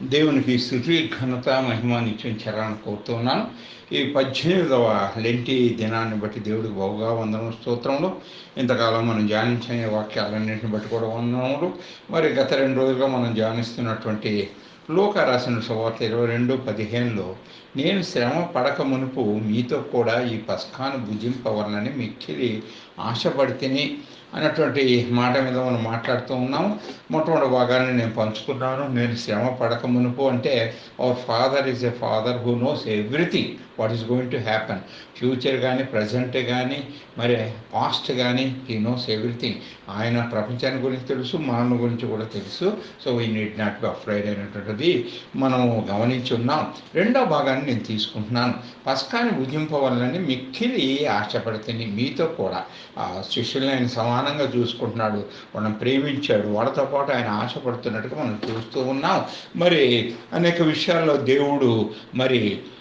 దేవునికి స్తుతి ఘనత మహిమ నిత్యం చరాన్ని కోరుతున్నాను. ఈ 18వ లెంటి దినాన్ని బట్టి దేవుడికి బహుగా వందనం స్తోత్రములు. ఇంతకాలం మనం ధ్యానించిన వాక్యాలన్నింటిని బట్టి కూడా వందనములు. మరి గత 2 రోజులుగా మనం ధ్యానిస్తున్నటువంటి లూకా రాసిన సువార్త 22:15లో నేను శ్రమ పడక మునుపు మీతో కూడా ఈ పస్కాను భుజింపవలనని మిక్కిలి ఆశపడితిని అన్నటువంటి మాట మీద మనం మాట్లాడుతూ ఉన్నాము. మొట్టమొదటి భాగాన్ని నేను పంచుకున్నాను. నేను శ్రమ పడక మునుపు అంటే our father is a father who knows everything what is going to happen. Future కానీ ప్రజెంట్ కానీ మరి పాస్ట్ కానీ హీ నోస్ ఎవ్రీథింగ్. ఆయన ప్రపంచాన్ని గురించి తెలుసు, మన గురించి కూడా తెలుసు. So we need not be afraid అయినటువంటిది మనము గమనించి ఉన్నాం. రెండో భాగాన్ని నేను తీసుకుంటున్నాను. పస్కాని భుజింపవలనని మిక్కిలి ఆశపడితేని మీతో కూడా శిష్యుల్ని ఆయన సమానంగా చూసుకుంటున్నాడు, వాళ్ళని ప్రేమించాడు, వాళ్ళతో పాటు ఆయన ఆశపడుతున్నట్టుగా మనం చూస్తూ ఉన్నాం. మరి అనేక విషయాల్లో దేవుడు మరి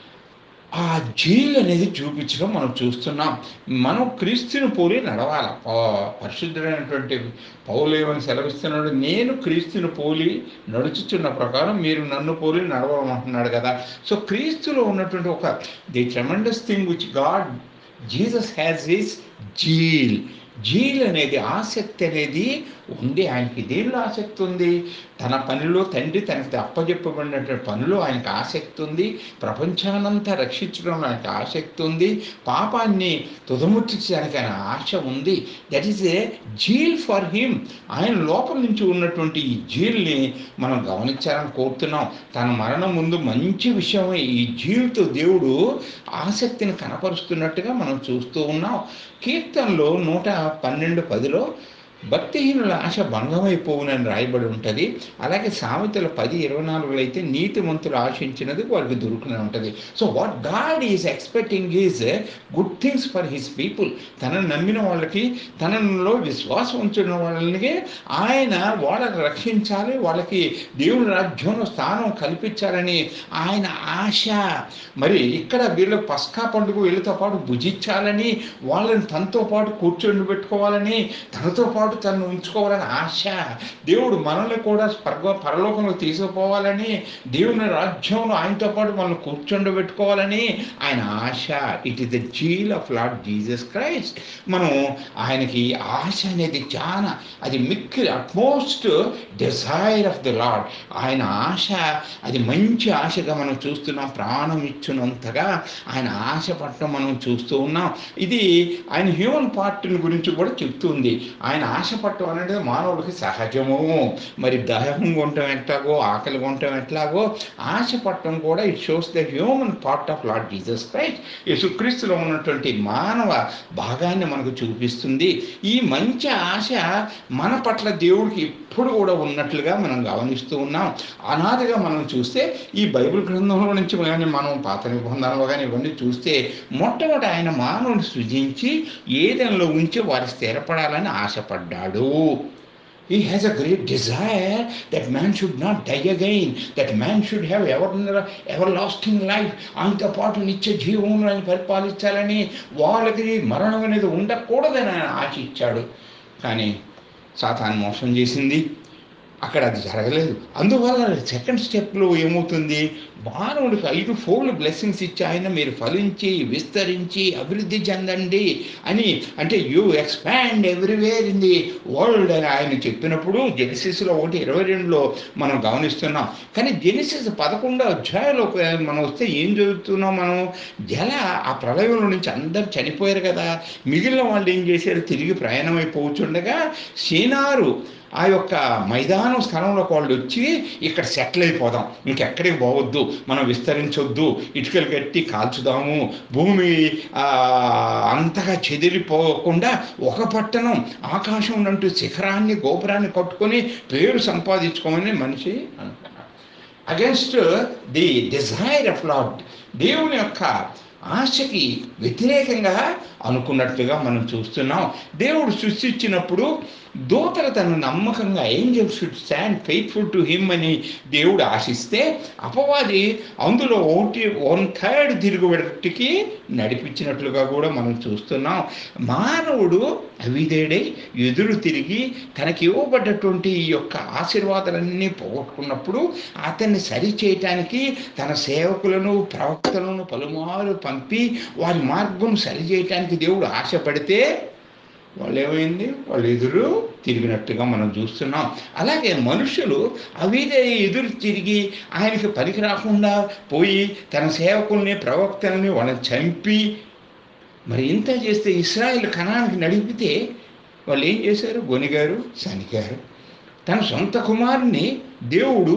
ఆ జీల్ అనేది చూపించడం మనం చూస్తున్నాం. మనం క్రీస్తుని పోలి నడవాలి. పరిశుద్ధుడైనటువంటి పౌలు ఏమని సెలవిస్తున్నాడు, నేను క్రీస్తుని పోలి నడుచుచున్న ప్రకారం మీరు నన్ను పోలి నడవమంటున్నాడు కదా. సో క్రీస్తులో ఉన్నటువంటి ఒక the tremendous thing which God Jesus has his zeal. Zeal అనేది ఆసక్తి అనేది ఉంది ఆయనకి. దేనిలో ఆసక్తి ఉంది? తన పనిలో, తండ్రి తనకి అప్పచెప్పబడినటువంటి పనిలో ఆయనకు ఆసక్తి ఉంది. ప్రపంచానంతా రక్షించడంలో ఆయనకు ఆసక్తి ఉంది. పాపాన్ని తుదముట్టించడానికి ఆయన ఆశ ఉంది. That is a zeal for him. ఆయన లోపల నుంచి ఉన్నటువంటి ఈ జీల్ని మనం గమనించాలని కోరుతున్నాం. తన మరణం ముందు మంచి విషయమే ఈ జీల్తో దేవుడు ఆసక్తిని కనపరుస్తున్నట్టుగా మనం చూస్తూ ఉన్నాం. కీర్తనలో 112:10లో భక్తిహీనుల ఆశ భంగమైపోవునని రాయబడి ఉంటుంది. అలాగే సామెతల 10:24 అయితే నీతిమంతులు ఆశించినది వారికి దొరుకునే ఉంటుంది. So what God is expecting is good things for his people. తనను నమ్మిన వాళ్ళకి, తనలో విశ్వాసం ఉంచిన వాళ్ళకి ఆయన వాళ్ళని రక్షించాలి, వాళ్ళకి దేవుని రాజ్యంలో స్థానం కల్పించాలని ఆయన ఆశ. మరి ఇక్కడ వీళ్ళ పస్కా పండుగ వీళ్ళతో పాటు భుజించాలని, వాళ్ళని తనతో పాటు కూర్చొని పెట్టుకోవాలని, తనతో పాటు తను ఉంచుకోవాలని ఆశ. దేవుడు మనల్ని కూడా పరలోకంలో తీసుకుపోవాలని, దేవుని రాజ్యంలో ఆయనతో పాటు మనల్ని కూర్చోబెట్టుకోవాలని ఆయన ఆశ. It is the zeal of Lord Jesus Christ. మనం ఆయనకి ఆశ అనేది చాలా, అది మిక్కిలి utmost desire of the Lord. ఆయన ఆశ అది మంచి ఆశగా మనం చూస్తున్నాం. ప్రాణం ఇచ్చినంతగా ఆయన ఆశ పట్టడం మనం చూస్తూ ఉన్నాం. ఇది ఆయన హ్యూమన్ పార్ట్ని గురించి కూడా చెప్తుంది. ఆయన ఆశపడటం అనేది మానవుడికి సహజము. మరి దాహంగా ఉండటం ఎట్లాగో, ఆకలిగా ఉండటం ఎట్లాగో, ఆశపడటం కూడా it shows the human part of Lord Jesus Christ. యేసుక్రీస్తులో ఉన్నటువంటి మానవ భాగాన్ని మనకు చూపిస్తుంది. ఈ మంచి ఆశ మన పట్ల దేవుడికి ఎప్పుడు కూడా ఉన్నట్లుగా మనం గమనిస్తూ ఉన్నాం. అనాదిగా మనం చూస్తే ఈ బైబిల్ గ్రంథంలో నుంచి కానీ మనం పాత నిబంధనలో కానీ ఇవన్నీ చూస్తే మొట్టమొదటి ఆయన మానవుని సృజించి ఏదైనా ఉంచి వారి స్థిరపడాలని ఆశపడ్డాడు. He has a great desire that man should not die again, that man should have everlasting life. ఆయనతో పాటు నిత్య జీవమును ఆయన పరిపాలించాలని, వాళ్ళకి మరణం అనేది ఉండకూడదని ఆయన ఆశించాడు. కానీ సాతాను మోసం చేసింది, అక్కడ అది జరగలేదు. అందువల్ల సెకండ్ స్టెప్లో ఏమవుతుంది, మానవుడికి 5 ఫోల్డ్ బ్లెస్సింగ్స్ ఇచ్చి ఆయన మీరు ఫలించి విస్తరించి అభివృద్ధి చెందండి అని, అంటే you expand everywhere in the world అని ఆయన చెప్పినప్పుడు జెనిసిస్లో 1:22లో మనం గమనిస్తున్నాం. కానీ జెనిసిస్ 11వ అధ్యాయంలో మనం వస్తే ఏం చదువుతున్నాం మనం? ఆ ప్రళయంలో నుంచి అందరు చనిపోయారు కదా. మిగిలిన వాళ్ళు ఏం చేశారు? తిరిగి ప్రయాణం అయిపోతుండగా షీనారు ఆ యొక్క మైదానం స్థలంలోకి వాళ్ళు వచ్చి ఇక్కడ సెటిల్ అయిపోదాం, ఇంకెక్కడికి పోవద్దు, మనం విస్తరించొద్దు, ఇటుకలు కట్టి కాల్చుదాము, భూమి అంతగా చెదిరిపోకుండా ఒక పట్టణం ఆకాశం అంటూ శిఖరాన్ని గోపురాన్ని కట్టుకొని పేరు సంపాదించుకోమని మనిషి అనుకున్నాడు. Against the desire of Lord, దేవుని యొక్క ఆశకి వ్యతిరేకంగా అనుకున్నట్టుగా మనం చూస్తున్నాం. దేవుడు సృష్టించినప్పుడు దూతలు తను నమ్మకంగా angels should stand faithful to him అని దేవుడు ఆశిస్తే అపవాది అందులో 1/3 తిరుగుబడికి నడిపించినట్లుగా కూడా మనం చూస్తున్నాం. మానవుడు అవిధేయుడై ఎదురు తిరిగి తనకి ఇవ్వబడ్డటువంటి ఈ యొక్క ఆశీర్వాదాలన్నీ పోగొట్టుకున్నప్పుడు అతన్ని సరిచేయటానికి తన సేవకులను ప్రవక్తలను పలుమారు పంపి వారి మార్గం సరిచేయటానికి దేవుడు ఆశపడితే వాళ్ళు ఏమైంది, వాళ్ళు ఎదురు తిరిగినట్టుగా మనం చూస్తున్నాం. అలాగే మనుషులు అవిదే ఎదురు తిరిగి ఆయనకి పనికి రాకుండా పోయి తన సేవకుల్ని ప్రవక్తల్ని వాళ్ళని చంపి మరి ఇంత చేస్తే ఇశ్రాయేలు కనానికి నడిపితే వాళ్ళు ఏం చేశారు, గొనిగారు, సనిగారు. తన సొంత కుమారుని దేవుడు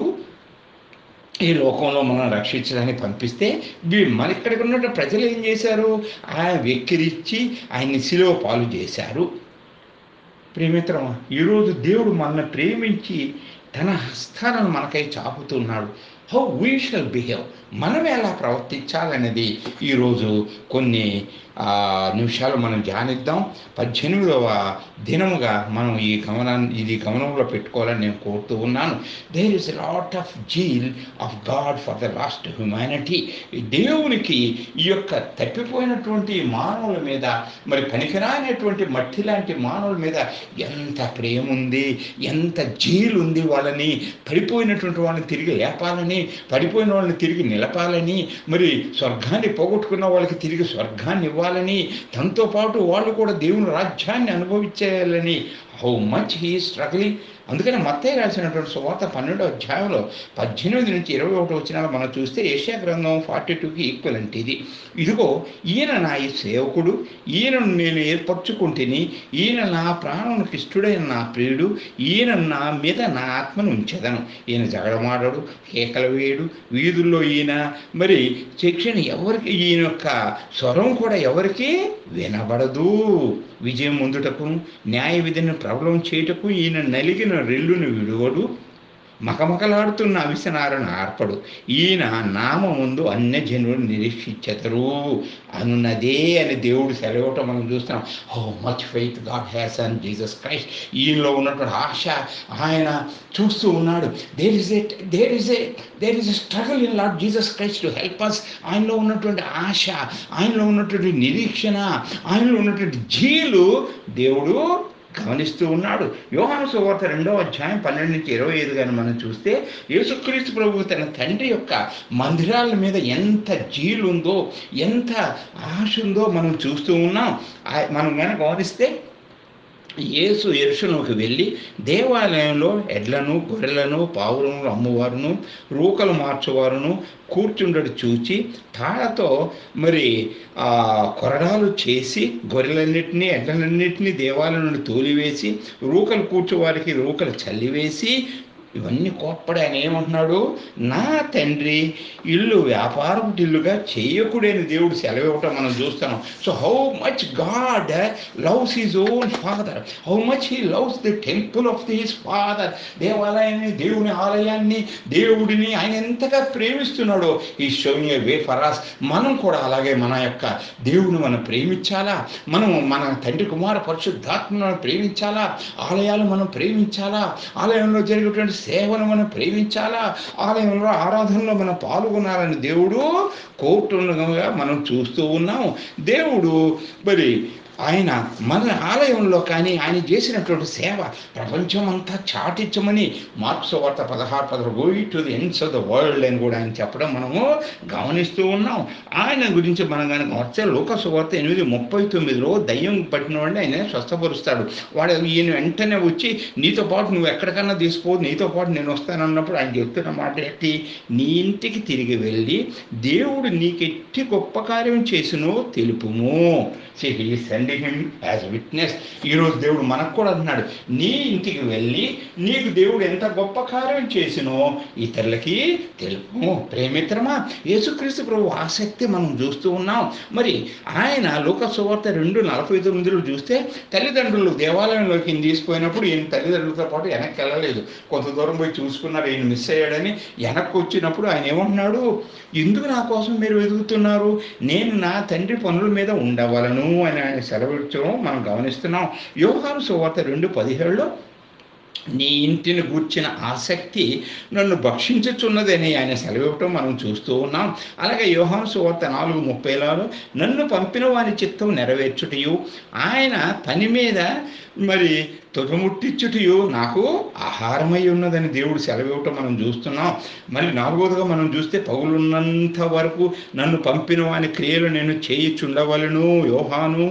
ఈ లోకంలో మనం రక్షించడానికి పంపిస్తే మన ఇక్కడికి ఉన్న ప్రజలు ఏం చేశారు, ఆయన వెక్కిరించి ఆయన్ని శిలువ పాలు చేశారు. ప్రియమిత్రమా, ఈరోజు దేవుడు మనల్ని ప్రేమించి తన హస్తాలను మనకై చాపుతున్నాడు. హౌ వీ షల్ బిహేవ్, మనం ఎలా ప్రవర్తించాలనేది ఈరోజు కొన్ని నిమిషాలు మనం ధ్యానిద్దాం. 18వ దినముగా మనం ఇది గమనంలో పెట్టుకోవాలని నేను కోరుతూ ఉన్నాను. There is a lot of zeal of God for the lost humanity. దేవునికి ఈ యొక్క తప్పిపోయినటువంటి మానవుల మీద, మరి పనికిరానటువంటి మట్టి లాంటి మానవుల మీద ఎంత ప్రేమ ఉంది, ఎంత జీల్ ఉంది. వాళ్ళని పడిపోయినటువంటి వాళ్ళని తిరిగి లేపాలని, పడిపోయిన వాళ్ళని తిరిగి నిలపాలని, మరి స్వర్గాన్ని పోగొట్టుకున్న వాళ్ళకి తిరిగి స్వర్గాన్ని ఇవ్వాలని, తనతో పాటు వాళ్ళు కూడా దేవుని రాజ్యాన్ని అనుభవించేయాలని హౌ మచ్ హీ స్ట్రగ్లింగ్. అందుకని మత్తయి రాసినటువంటి సువార్త 12వ అధ్యాయంలో 18 నుంచి 21 వచనాలు మనం చూస్తే యెషయా గ్రంథం 42కి ఈక్వలెంట్ ఇది. ఇదిగో ఈయన నా ఈ సేవకుడు, ఈయనను నేను ఏర్పరచుకుంటేని, ఈయన నా ప్రాణమునకు ఇష్టడైన నా ప్రియుడు, ఈయన నా మీద నా ఆత్మను ఉంచెదను. ఈయన జగడమాడడు, కేకలు వేయడు, వీధుల్లో ఈయన మరి శిక్షణ ఎవరికి, ఈయన యొక్క స్వరం కూడా ఎవరికి వినబడదు. విజయం ముందుటకు న్యాయ విధిని ప్రబలం చేయుటకు ఈయన నలిగిన రెల్లును విడువడు, మకమకలాడుతున్న అవిసనారను ఆర్పడు. ఈయన నామముందు అన్యజనులు నిరీక్షించెదరు అన్నదే అని దేవుడు సెలవటం మనం చూస్తున్నాం. How much faith God has on Jesus Christ. ఈయనలో ఉన్నటువంటి ఆశ ఆయన చూస్తూ ఉన్నాడు. There is a struggle in Lord Jesus Christ to help us. ఆయనలో ఉన్నటువంటి ఆశ, ఆయనలో ఉన్నటువంటి నిరీక్షణ, ఆయనలో ఉన్నటువంటి జీలు దేవుడు గమనిస్తూ ఉన్నాడు. యోహాను సువార్త 2వ అధ్యాయం 12 నుంచి 25 కానీ మనం చూస్తే యేసుక్రీస్తు ప్రభువు తన తండ్రి యొక్క మందిరాల మీద ఎంత జీలుందో, ఎంత ఆశ ఉందో మనం చూస్తూ ఉన్నాం. మనం కనుక గమనిస్తే యేసు యెరూషలేముకు వెళ్ళి దేవాలయంలో ఎడ్లను, గొర్రెలను, పావులను అమ్మువారును, రూకలు మార్చువారును కూర్చుండడు చూచి తాళతో మరి కొరడాలు చేసి గొర్రెలన్నింటినీ, ఎడ్లన్నింటినీ దేవాలయం నుండి తోలివేసి రూకలు కూర్చువారికి రూకలు చల్లివేసి ఇవన్నీ కోప్పడి ఆయన ఏమంటున్నాడు, నా తండ్రి ఇల్లు వ్యాపారపు ఇల్లుగా చేయకుడని దేవుడు సెలవు ఇవ్వటం మనం చూస్తున్నాం. So how much God loves his own father, how much he loves the temple of his father. దేవాలయాన్ని, దేవుని ఆలయాన్ని, దేవుడిని ఆయన ఎంతగా ప్రేమిస్తున్నాడో ఈ showing a way for us. మనం కూడా అలాగే మన యొక్క దేవుని మనం ప్రేమించాలా, మనం మన తండ్రి కుమార పరిశుద్ధాత్మను ప్రేమించాలా, ఆలయాలు మనం ప్రేమించాలా, ఆలయంలో జరిగేటువంటి సేవను మనం ప్రేమించాలా, ఆలయంలో ఆరాధనలో మనం పాల్గొనాలని దేవుడు కోరుతుండగా మనం చూస్తూ ఉన్నాం. దేవుడు మరి ఆయన మన ఆలయంలో కానీ ఆయన చేసినటువంటి సేవ ప్రపంచం అంతా చాటించమని మార్కు సువార్త 16 go to the ends of the world అని కూడా ఆయన చెప్పడం మనము గమనిస్తూ ఉన్నాం. ఆయన గురించి మనం కానీ వస్తే లూకా సువార్త 8:39లో దయ్యం పట్టిన వాడిని ఆయన స్వస్థపరుస్తాడు. వాడు ఈయన వెంటనే వచ్చి నీతో పాటు నువ్వు ఎక్కడికన్నా తీసుకోవద్దు, నీతో పాటు నేను వస్తానన్నప్పుడు ఆయన చెప్తున్న మాట ఎట్టి, నీ ఇంటికి తిరిగి వెళ్ళి దేవుడు నీకెట్టి గొప్ప కార్యం చేసినో తెలుపుము. As witness. ఈరోజు దేవుడు మనకు కూడా అంటున్నాడు, నీ ఇంటికి వెళ్ళి నీకు దేవుడు ఎంత గొప్ప కార్యం చేసినో ఇతరులకి తెలుపు. ప్రేమిత్రమా, యేసుక్రీస్తు ప్రభు ఆసక్తి మనం చూస్తూ ఉన్నాం. మరి ఆయన లూకా సువార్త 2:49 చూస్తే తల్లిదండ్రులు దేవాలయంలోకి తీసుకుపోయినప్పుడు ఈయన తల్లిదండ్రులతో పాటు వెనక్కి వెళ్ళలేదు. కొంత దూరం పోయి చూసుకున్నారు, ఈయన మిస్ అయ్యాడని. వెనక్కి వచ్చినప్పుడు ఆయన ఏమంటున్నాడు, ఎందుకు నా కోసం మీరు వెతుకుతున్నారు, నేను నా తండ్రి పనుల మీద ఉండవలను అని ఆయన సెలవిచ్చడం మనం గమనిస్తున్నాం. యోహాను సువార్త 2:17లో నీ ఇంటిని గూర్చిన ఆసక్తి నన్ను భక్షించుచున్నదని ఆయన సెలవివ్వటం మనం చూస్తూ ఉన్నాం. అలాగే యోహాను సువార్త 4:30లో నన్ను పంపిన వాని చిత్తం నెరవేర్చుటయు ఆయన పని మీద మరి తుదముట్టించుటయు నాకు ఆహారమై ఉన్నదని దేవుడు సెలవివ్వటం మనం చూస్తున్నాం. మరి 4వదిగా మనం చూస్తే పౌలున్నంత వరకు నన్ను పంపిన వాని క్రియలు నేను చేయుచుండవలను, యోహాను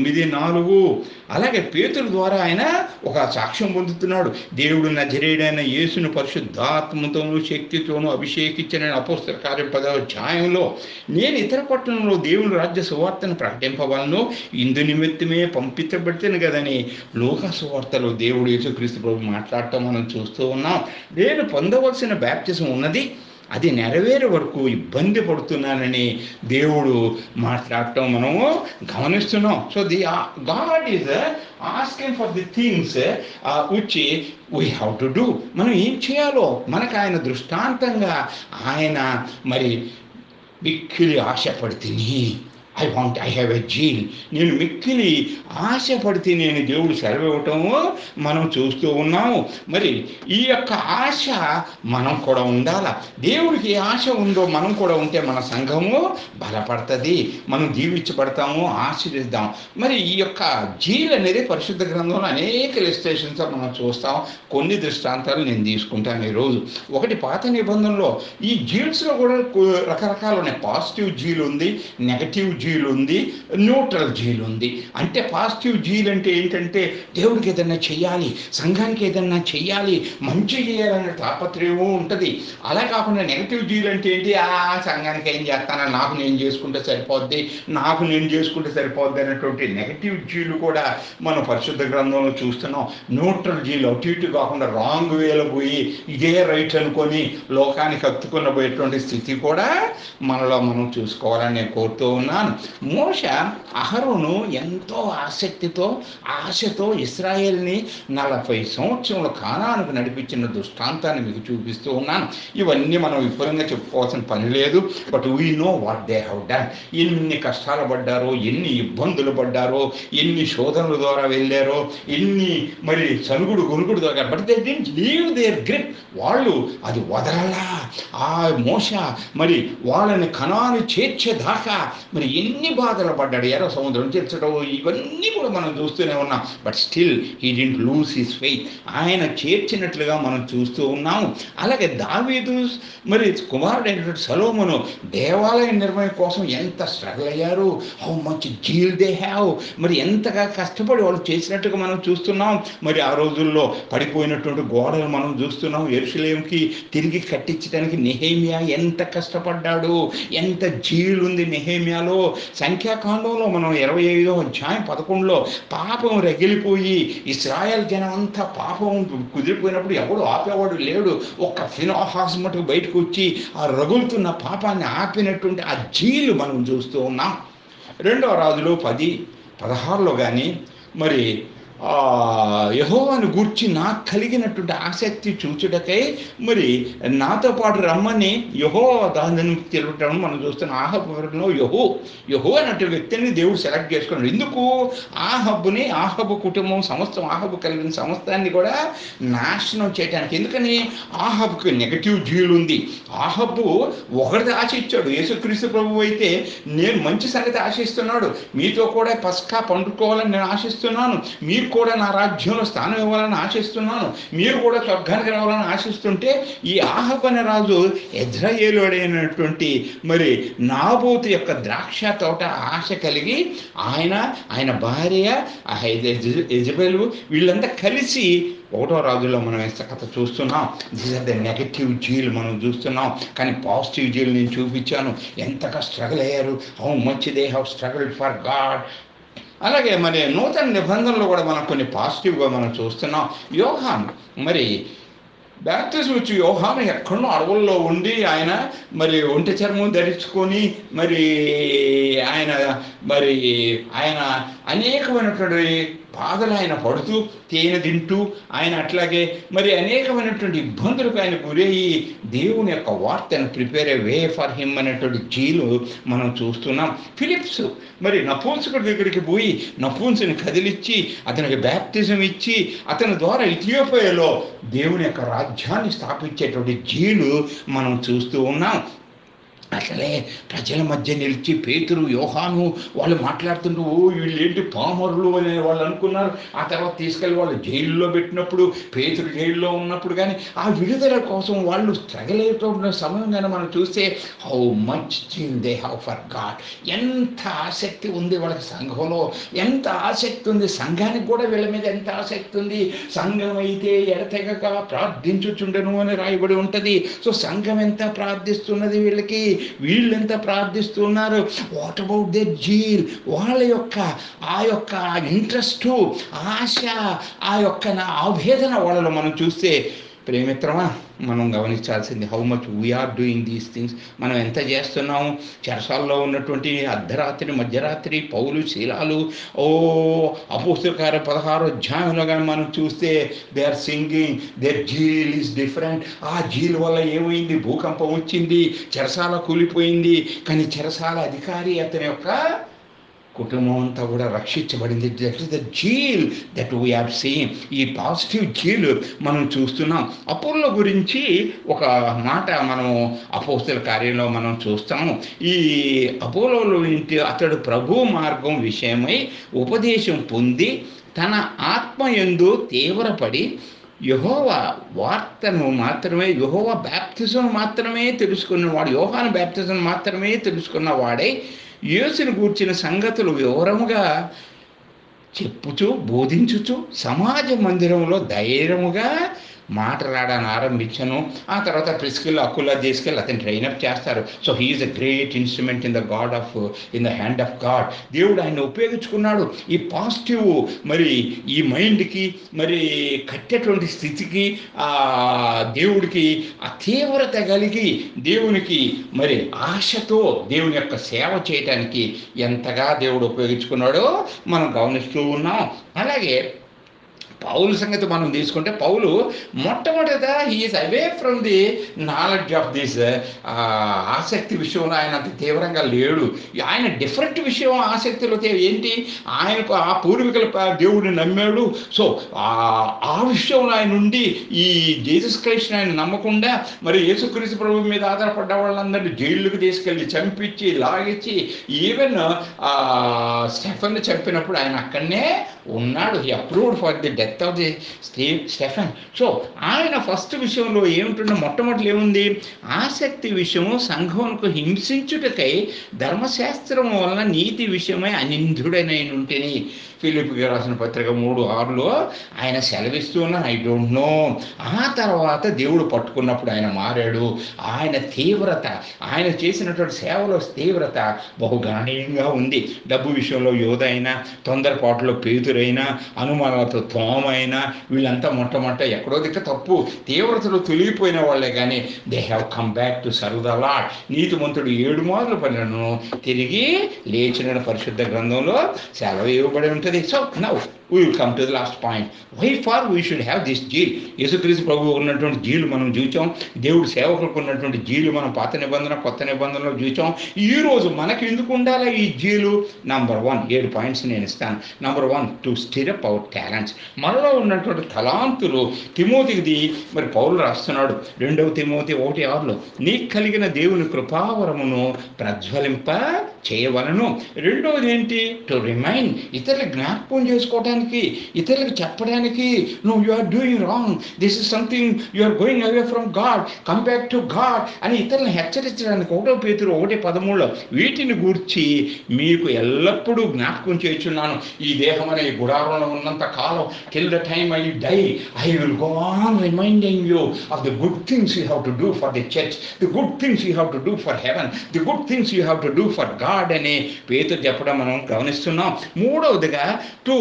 9:4. అలాగే పేతురు ద్వారా ఆయన ఒక సాక్ష్యం పొందుతున్నాడు. దేవుడు నజరేయుడైన యేసును పరిశుద్ధాత్మతోనూ శక్తితోనూ అభిషేకించిన అపోస్తల కార్యం 10వ అధ్యాయంలో నేను ఇతర పట్టణంలో దేవుని రాజ్య సువార్తను ప్రకటింపవలను, ఇందు నిమిత్తమే పంపించబడితేను కదని లోక సువార్తలో దేవుడు యేసుక్రీస్తు ప్రభు మాట్లాడటం మనం చూస్తూ ఉన్నాం. నేను పొందవలసిన బ్యాప్టిజం ఉన్నది, అది నెరవేరే వరకు ఇబ్బంది పడుతున్నానని దేవుడు మాట్లాడటం మనము గమనిస్తున్నాం. So God is asking for the things which we have to do. మనం ఏం చేయాలో మనకు ఆయన దృష్టాంతంగా ఆయన మరి మిక్కిలి ఆశపడితిని, ఐ హ్యావ్ ఎ జీల్, నేను మిక్కిలి ఆశపడితే నేను దేవుడు సెలవివ్వటము మనం చూస్తూ ఉన్నాము. మరి ఈ యొక్క ఆశ మనం కూడా ఉండాలి. దేవుడికి ఏ ఆశ ఉందో మనం కూడా ఉంటే మన సంఘము బలపడుతుంది, మనం దీవించబడతాము, ఆశీర్దిద్దాం. మరి ఈ యొక్క జీల్ అనేది పరిశుద్ధ గ్రంథంలో అనేక ఇలిస్ట్రేషన్స్ మనం చూస్తాం. కొన్ని దృష్టాంతాలు నేను తీసుకుంటాను ఈరోజు. ఒకటి, పాత నిబంధనలో ఈ జీల్స్లో కూడా రకరకాలు ఉన్నాయి. పాజిటివ్ జీల్ ఉంది, నెగటివ్ జీల్ ఉంది, న్యూట్రల్ జీల్ ఉంది. అంటే పాజిటివ్ జీల్ అంటే ఏంటంటే దేవుడికి ఏదన్నా చెయ్యాలి, సంఘానికి ఏదన్నా చెయ్యాలి, మంచి చేయాలనే తాపత్రయము ఉంటుంది. అలా కాకుండా నెగటివ్ జీల్ అంటే ఏంటి, సంఘానికి ఏం చేస్తానా, నాకు నేను చేసుకుంటే సరిపోద్ది, నాకు నేను చేసుకుంటే సరిపోద్ది అనేటువంటి నెగటివ్ జీలు కూడా మనం పరిశుద్ధ గ్రంథంలో చూస్తున్నాం. న్యూట్రల్ జీలు అటు ఇటు కాకుండా రాంగ్ వేలో పోయి ఇదే రైట్ అనుకొని లోకానికి హత్తుకున్న పోయేటువంటి స్థితి కూడా మనలో మనం చూసుకోవాలని నేను కోరుతూ ఉన్నాను. మోషే అహరోను ఎంతో ఆసక్తితో ఆశతో ఇశ్రాయేల్ని 40 సంవత్సరముల కానానుకు నడిపించిన దృష్టాంతాన్ని మీకు చూపిస్తూ ఉన్నాను. ఇవన్నీ మనం విపులంగా చెప్పుకోవాల్సిన పని లేదు. But we know what they have done. ఎన్ని కష్టాలు పడ్డారో, ఎన్ని ఇబ్బందులు పడ్డారో, ఎన్ని శోధనల ద్వారా వెళ్ళారో, ఎన్ని మరి సనుగుడు గొనుగుడు ద్వారా, but they didn't leave their grip. వాళ్ళు అది వదలలా. ఆ మోషే మరి వాళ్ళని కనాను చేర్చేదాకా మరి ఎన్ని బాధలు పడ్డాడు, ఎర్ర సముద్రం చేర్చడం, ఇవన్నీ కూడా మనం చూస్తూనే ఉన్నాం. But still he didn't lose his faith. ఆయన చేర్చినట్లుగా మనం చూస్తూ ఉన్నాము. అలాగే దావీదు మరి కుమారుడైనటువంటి సొలొమోను దేవాలయ నిర్మాణం కోసం ఎంత స్ట్రగుల్ అయ్యారు, how much zeal they have, మరి ఎంతగా కష్టపడి వాళ్ళు చేసినట్టుగా మనం చూస్తున్నాం. మరి ఆ రోజుల్లో పడిపోయినటువంటి గోడలు మనం చూస్తున్నాం. యెరూషలేముకి తిరిగి కట్టించడానికి నెహెమ్యా ఎంత కష్టపడ్డాడు, ఎంత జీల్ ఉంది నెహెమ్యాలో. సంఖ్యాకాండంలో మనం 25వ అధ్యాయం 11లో పాపం రగిలిపోయి ఇశ్రాయేల్ జనం అంతా పాపం కుదిరిపోయినప్పుడు ఎవడు ఆపేవాడు లేడు. ఒక్క ఫినోహాసు మటుకు బయటకు వచ్చి ఆ రగులుతున్న పాపాన్ని ఆపినటువంటి ఆ జీలు మనం చూస్తూ ఉన్నాం. 2వ రాజులు 10:16లో కానీ మరి యెహోవాను గూర్చి నాకు కలిగినటువంటి ఆసక్తి చూచుటకై మరి నాతో పాటు రమ్మని యెహోవా దానిని తెలపడం మనం చూస్తున్నాం. ఆహాబులో యెహో అన్నట్టు వ్యక్తిని దేవుడు సెలెక్ట్ చేసుకున్నాడు. ఎందుకు? ఆహాబు కుటుంబం సమస్తం, ఆహాబు కలిగిన సమస్తాన్ని కూడా నాశనం చేయడానికి. ఎందుకని? ఆహాబుకి నెగటివ్ జీల్ ఉంది. ఆహాబు ఒకటి ఆశించాడు. యేసుక్రీస్తు ప్రభువు అయితే నేను మంచి సంగతి ఆశిస్తున్నాడు, మీతో కూడా పస్కా పండుకోవాలని నేను ఆశిస్తున్నాను, మీరు కూడా నా రాజ్యంలో స్థానం ఇవ్వాలని ఆశిస్తున్నాను, మీరు కూడా స్వర్గానికి రావాలని ఆశిస్తుంటే ఈ ఆహాబు అనే రాజు యెజ్రెయేలుడైనటువంటి మరి నాబోతు యొక్క ద్రాక్ష తోట ఆశ కలిగి ఆయన భార్య యెజబెలు వీళ్ళంతా కలిసి 1వ రాజుల్లో మనం ఎంత కథ చూస్తున్నాం. This are the negative zeal మనం చూస్తున్నాం. కానీ పాజిటివ్ జీల్ నేను చూపించాను. ఎంతగా స్ట్రగుల్ అయ్యారు, how much they have struggled for God. అలాగే మరి నూతన నిబంధనలు కూడా మనం కొన్ని పాజిటివ్గా మనం చూస్తున్నాం. యోహాను మరి బ్యాప్టిజం వచ్చి యోహాను ఎక్కడో అడవుల్లో ఉండి ఆయన మరి ఒంటె చర్మం ధరించుకొని మరి ఆయన అనేకమైనటువంటి బాధలు ఆయన పడుతూ తేనె తింటూ ఆయన అట్లాగే మరి అనేకమైనటువంటి ఇబ్బందులకు ఆయన గురయ్యి దేవుని యొక్క వార్తను prepare a way for him అనేటువంటి జీలు మనం చూస్తున్నాం. ఫిలిప్స్ మరి నపుంసకుడి దగ్గరికి పోయి నపుంసుని కదిలిచ్చి అతనికి బ్యాప్టిజం ఇచ్చి అతని ద్వారా ఇథియోపియాలో దేవుని యొక్క రాజ్యాన్ని స్థాపించేటువంటి జీలు మనం చూస్తూ ఉన్నాం. అసలే ప్రజల మధ్య నిలిచి పేతురు యోహాను వాళ్ళు మాట్లాడుతుంటూ వీళ్ళేంటి పామరులు అని వాళ్ళు అనుకున్నారు. ఆ తర్వాత తీసుకెళ్ళి వాళ్ళు జైల్లో పెట్టినప్పుడు పేతురు జైల్లో ఉన్నప్పుడు కానీ ఆ విడుదల కోసం వాళ్ళు స్ట్రగల్ అయ్యేటువంటి సమయం కానీ మనం చూస్తే how much zeal they have for God. ఎంత ఆసక్తి ఉంది వాళ్ళకి సంఘంలో, ఎంత ఆసక్తి ఉంది సంఘానికి కూడా వీళ్ళ మీద ఎంత ఆసక్తి ఉంది. సంఘం అయితే ఎడతెగక ప్రార్థించుచుండెను అని రాయబడి ఉంటుంది. సో సంఘం ఎంత ప్రార్థిస్తున్నది, వీళ్ళెంత ప్రార్థిస్తున్నారు. వాట్ అబౌట్ దే జీల్, వాళ్ళ యొక్క ఆ యొక్క ఇంట్రెస్ట్, ఆశ, ఆ యొక్క ఆవేదన వాళ్ళలో మనం చూస్తే ప్రేమిత్రమా మనం గమనించాల్సింది how much we are doing these things. మనం ఎంత చేస్తున్నాము. చెరసాల్లో ఉన్నటువంటి అర్ధరాత్రి మధ్యరాత్రి పౌలు శీలాలు అపోస్తల కార్యం 16వ అధ్యాయంలో కానీ మనం చూస్తే they are singing their zeal is different. ఆ జీల్ వల్ల ఏమైంది, భూకంపం వచ్చింది, చెరసాల కూలిపోయింది, కానీ చెరసాల అధికారి అతని యొక్క కుటుంబం అంతా కూడా రక్షించబడింది. That is the zeal that we have seen. ఈ పాజిటివ్ జీల్ మనం చూస్తున్నాం. అపోల్లో గురించి ఒక మాట మనము అపోస్తల కార్యంలో మనం చూస్తాము. ఈ అపోలోలో అతడు ప్రభు మార్గం విషయమై ఉపదేశం పొంది తన ఆత్మయందు తీవ్రపడి యెహోవా వార్తను మాత్రమే, యెహోవా బ్యాప్టిజం మాత్రమే తెలుసుకున్నవాడు, యోహాను బ్యాప్టిజం మాత్రమే తెలుసుకున్నవాడై యేసుని గూర్చిన సంగతులు వివరముగా చెప్పుచు బోధించుచు సమాజ మందిరంలో ధైర్యముగా మాట్లాడని ఆరంభించను. ఆ తర్వాత ప్రిస్కిల్లా అకుల్లా తీసుకెళ్ళి అతను ట్రైనప్ చేస్తారు. So he is a great instrument in the hand of God. దేవుడు ఆయన ఉపయోగించుకున్నాడు. ఈ పాజిటివ్ మరి ఈ మైండ్కి మరి కట్టేటువంటి స్థితికి దేవుడికి ఆ తీవ్రత కలిగి దేవునికి మరి ఆశతో దేవుని యొక్క సేవ చేయటానికి ఎంతగా దేవుడు ఉపయోగించుకున్నాడో మనం గమనిస్తూ ఉన్నాం. అలాగే పౌలు సంగతి మనం తీసుకుంటే పౌలు మొట్టమొదట he is away from the knowledge of this. ఆసక్తి విషయంలో ఆయన అంత తీవ్రంగా లేడు. ఆయన డిఫరెంట్ విషయం ఆసక్తిలో ఏంటి, ఆయనకు ఆ పూర్వీకుల దేవుడిని నమ్మాడు. సో ఆ విషయంలో ఆయన నుండి ఈ జీసస్ క్రైస్ట్ ఆయన నమ్మకుండా మరి యేసుక్రీస్తు ప్రభు మీద ఆధారపడ్డ వాళ్ళందరినీ జైళ్ళకు తీసుకెళ్ళి చంపించి లాగించి ఈవెన్ స్టెఫన్ చంపినప్పుడు ఆయన అక్కడనే ఉన్నాడు. He approved for the death of the Stephen. So ఆయన ఫస్ట్ విషయంలో ఏమిటంటే మొట్టమొదటి ఏముంది, ఆసక్తి విషయము సంఘమునకు హింసించుటకై ధర్మశాస్త్రము వలన నీతి విషయమై అనిందుడనైన ఉంటేని. ఫిలిప్పీయులకు రాసిన పత్రిక 3:6లో ఆయన సెలవిస్తూ ఉన్నాను, ఐ డోంట్ నో. ఆ తర్వాత దేవుడు పట్టుకున్నప్పుడు ఆయన మారాడు. ఆయన తీవ్రత, ఆయన చేసినటువంటి సేవలో తీవ్రత బహుగణనీయంగా ఉంది. డబ్బు విషయంలో యోధ అయినా, తొందరపాటులో పేతురైనా, అనుమానాలతో తోమైనా, వీళ్ళంతా మొట్టమొదట ఎక్కడో దిక్క తప్పు తీవ్రతలో తొలిగిపోయిన వాళ్ళే కానీ they have come back to serve the Lord. నీతిమంతుడు 7 మార్లు పడినను తిరిగి లేచిన పరిశుద్ధ గ్రంథంలో సెలవు ఇవ్వబడి ఉంటుంది. So now we will come to the last point. Why for we should have this zeal? యేసుక్రీస్తు ప్రభువు ఉన్నటువంటి జీలు మనం చూచాం. దేవుడు సేవకులకు ఉన్నటువంటి జీలు మనం పాత నిబంధన కొత్త నిబంధనలో చూచాం. ఈరోజు మనకి ఎందుకు ఉండాలి ఈ జీలు? నంబర్ 1, 7 పాయింట్స్ నేను ఇస్తాను. Number 1, to stir up our talents. మనలో ఉన్నటువంటి తలాంతులు తిమోతికి మరి పౌలు రాస్తున్నాడు 2వ తిమోతి 1:6లో, నీకు కలిగిన దేవుని కృపావరమును ప్రజ్వలింప చేయవలను. రెండవది ఏంటి, టు రిమైండ్, ఇతరులు జ్ఞాపకం చేసుకోవడానికి, ఇతరులకు చెప్పడానికి, నువ్వు you are doing wrong, this is something, you are going away from God, come back to God అని ఇతరులను హెచ్చరించడానికి 1 పేతురు 1:13లో వీటిని గూర్చి మీకు ఎల్లప్పుడూ జ్ఞాపకం చేయుచున్నాను. ఈ దేహం అనే గుడారంలో ఉన్నంత కాలం, till the time I die, I will go on reminding you of the good things you have to do for the church, the good things you have to do for heaven, the good things you have to do for God అని పేతురు చెప్పడం మనం గమనిస్తున్నాం. మూడవదిగా to breathe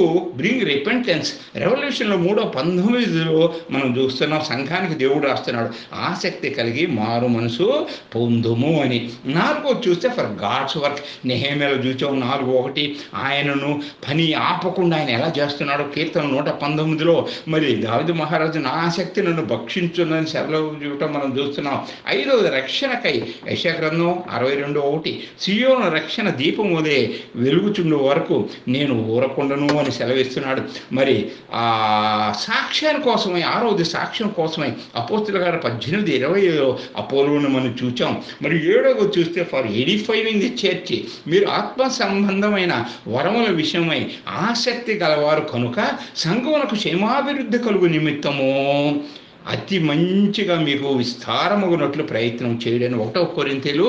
bring repentance. రెవల్యూషన్లో 3:19 మనం చూస్తున్నాం, సంఘానికి దేవుడు రాస్తున్నాడు, ఆసక్తి కలిగి మారు మనసు పొందుము అని. 4 చూస్తే ఫర్ గాడ్స్ వర్క్. నెహెమ్యాలో చూసాం 4:1, ఆయనను పని ఆపకుండా ఆయన ఎలా చేస్తున్నాడో. కీర్తన 119లో మరి దావీదు మహారాజు నా ఆసక్తి నన్ను భక్షించున్నదని సెలవు చూడటం మనం చూస్తున్నాం. 5 రక్షణకై యెషయా గ్రంథం 62:1, సియోను రక్షణ దీపం వలె వెలుగుచుండు వరకు నేను ఊరకుండను అని సెలవిస్తున్నాడు. మరి ఆ సాక్ష్యం కోసమై, 6వది సాక్ష్యం కోసమై అపోస్తుల గారు 18:20 అపోలోను మనం చూచాం. మరి 7వ చూస్తే ఫర్ ఎడిఫైవింగ్ ది చర్చ్. మీరు ఆత్మ సంబంధమైన వరముల విషయమై ఆసక్తి గలవారు కనుక సంఘమునకు క్షేమాభివృద్ధి కలుగు నిమిత్తము అతి మంచిగా మీకు విస్తారమగునట్లు ప్రయత్నం చేయడని 1 కొరింథీలు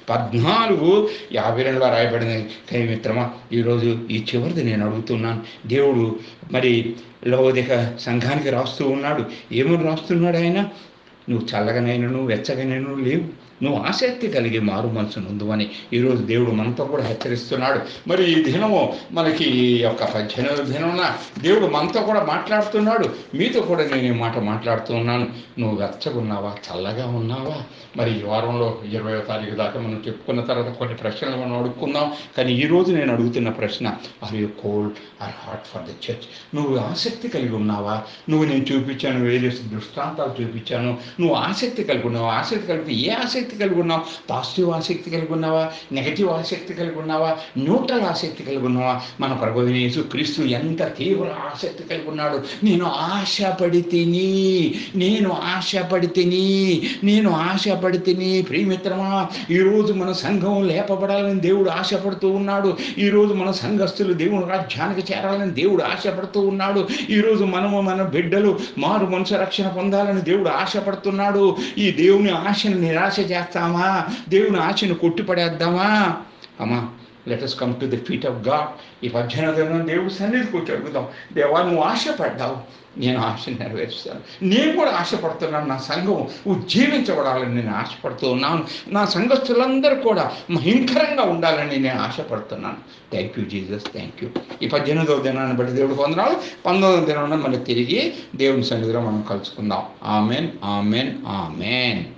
14:52 రాయబడింది. కానీ మిత్రమా, ఈరోజు ఈ చివరిది నేను అడుగుతున్నాను. దేవుడు మరి లవోదిక సంఘానికి రాస్తూ ఉన్నాడు. ఏమని రాస్తున్నాడు ఆయన? నువ్వు చల్లగానైనను వెచ్చగానైనను లేవు, నువ్వు ఆసక్తి కలిగి మారు మనసు నొందువని ఈరోజు దేవుడు మనతో కూడా హెచ్చరిస్తున్నాడు. మరి ఈ దినము మనకి ఈ యొక్క 18వ దినమున దేవుడు మనతో కూడా మాట్లాడుతున్నాడు. మీతో కూడా నేను ఈ మాట మాట్లాడుతూ ఉన్నాను. నువ్వు వెచ్చగా ఉన్నావా, చల్లగా ఉన్నావా? మరి ఈ వారంలో 20వ తారీఖు దాకా మనం చెప్పుకున్న తర్వాత కొన్ని ప్రశ్నలు మనం అడుక్కుందాం. కానీ ఈరోజు నేను అడుగుతున్న ప్రశ్న, are you cold or hot for the church? నువ్వు ఆసక్తి కలిగి ఉన్నావా? నేను చూపించాను, వేరే దృష్టాంతాలు చూపించాను, నువ్వు ఆసక్తి కలిగి ఉన్నావా? ఆసక్తి కలిగి ఏ ఆసక్తి కలిగి ఉన్నావు? పాజిటివ్ ఆసక్తి కలిగి ఉన్నావా? నెగటివ్ ఆసక్తి కలిగి ఉన్నావా? న్యూట్రల్ ఆసక్తి కలిగి ఉన్నావా? మన ప్రభువైన యేసుక్రీస్తు ఎంత తీవ్ర ఆసక్తి కలిగి ఉన్నాడు. నేను ఆశపడితిని ప్రియమిత్రమా. ఈరోజు మన సంఘం లేపబడాలని దేవుడు ఆశపడుతూ ఉన్నాడు. ఈరోజు మన సంఘస్థులు దేవుని రాజ్యానికి చేరాలని దేవుడు ఆశపడుతూ ఉన్నాడు. ఈరోజు మనము మన బిడ్డలు మారు మనసు రక్షణ పొందాలని దేవుడు ఆశపడుతున్నాడు. ఈ దేవుని ఆశను నిరాశ చేస్తామా? దేవుని ఆశను కొట్టిపడేద్దామా? అమ్మా, let us come to the feet of God. ఈ 18వ దేవుడు సన్నిధికి వచ్చి అడుగుదాం. దేవా, నువ్వు ఆశపడ్డావు, నేను ఆశను నెరవేరుస్తాను. నేను కూడా ఆశపడుతున్నాను, నా సంఘం ఉజ్జీవించబడాలని నేను ఆశపడుతూ ఉన్నాను. నా సంఘస్థులందరూ కూడా మహింకరంగా ఉండాలని నేను ఆశపడుతున్నాను. Thank you Jesus, thank you. ఈ 18వ దినాన్ని బట్టి దేవుడు వందనాలు. 19వ దినాన్ని మళ్ళీ తిరిగి దేవుని సన్నిధిలో మనం కలుసుకుందాం. Amen, amen, amen.